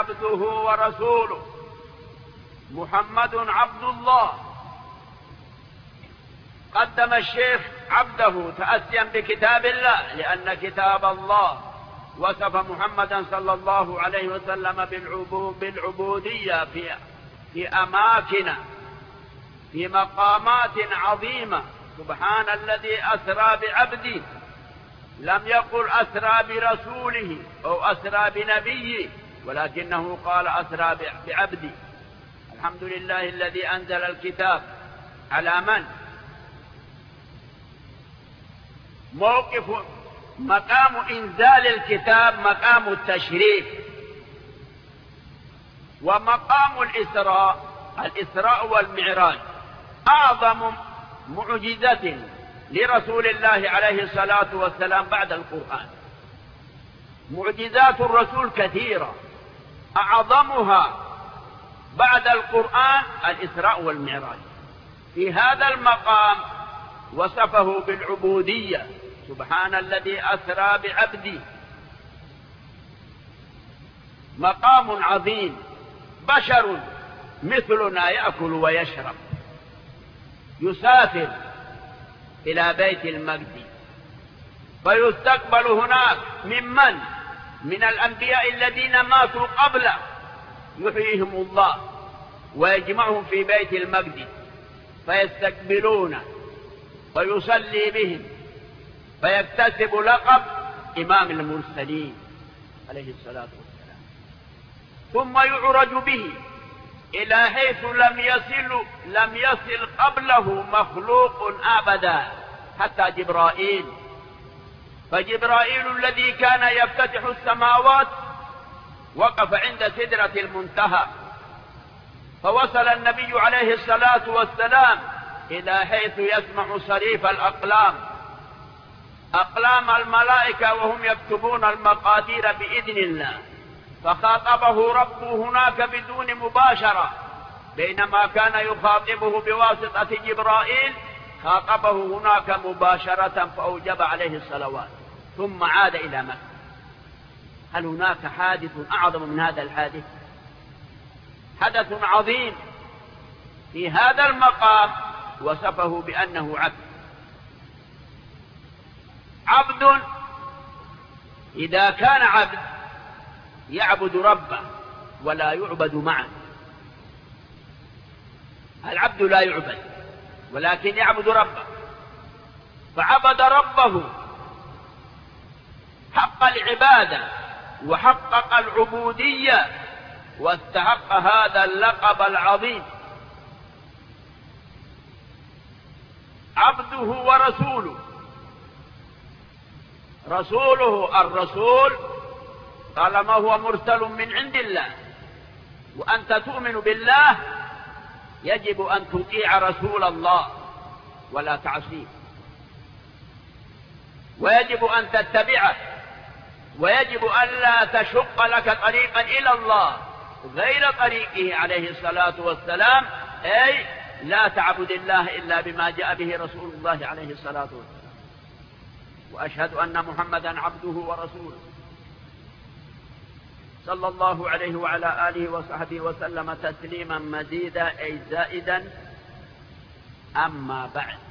عبده ورسوله، محمد عبد الله. قدم الشيخ عبده تأسيا بكتاب الله، لأن كتاب الله وصف محمدا صلى الله عليه وسلم بالعبودية في أماكن، في مقامات عظيمة. سبحان الذي أسرى بعبده، لم يقل أسرى برسوله أو أسرى بنبيه، ولكنه قال أسرى بعبده. الحمد لله الذي أنزل الكتاب على من؟ مقام إنزال الكتاب مقام التشريف، ومقام الإسراء والمعراج أعظم معجزة لرسول الله عليه الصلاة والسلام بعد القرآن. معجزات الرسول كثيرة، أعظمها بعد القرآن الإسراء والمعراج. في هذا المقام وصفه بالعبودية، سبحان الذي أسرى بعبده. مقام عظيم، بشر مثلنا يأكل ويشرب، يسافر إلى بيت المقدس فيستقبل هناك من الأنبياء الذين ماتوا قبله، يحييهم الله ويجمعهم في بيت المقدس فيستقبلونه ويصلي بهم، فيكتسب لقب إمام المرسلين عليه الصلاة والسلام. ثم يعرج به إلى حيث لم يصل قبله مخلوق أبدا، حتى جبرائيل. فجبرائيل الذي كان يفتتح السماوات وقف عند سدرة المنتهى، فوصل النبي عليه الصلاة والسلام إلى حيث يسمع صريف الأقلام، أقلام الملائكة وهم يكتبون المقادير بإذن الله. فخاطبه ربه هناك بدون مباشرة، بينما كان يخاطبه بواسطة جبرائيل خاطبه هناك مباشرة فأوجب عليه الصلوات، ثم عاد إلى مكة. هل هناك حادث أعظم من هذا الحادث؟ حدث عظيم. في هذا المقام وصفه بأنه عبد. إذا كان عبد يعبد ربه ولا يعبد معه. العبد لا يعبد ولكن يعبد ربه، فعبد ربه حق العبادة وحقق العبودية واستحق هذا اللقب العظيم. عبده ورسوله. رسوله الرسول طالما هو مرسل من عند الله، وأنت تؤمن بالله يجب أن تطيع رسول الله ولا تعصيه، ويجب أن تتبعه، ويجب أن لا تشق لك طريقا إلى الله غير طريقه عليه الصلاة والسلام، أي لا تعبد الله إلا بما جاء به رسول الله عليه الصلاة والسلام. وأشهد أن محمدا عبده ورسوله صلى الله عليه وعلى آله وصحبه وسلم تسليما مزيدا أي زائدا. أما بعد،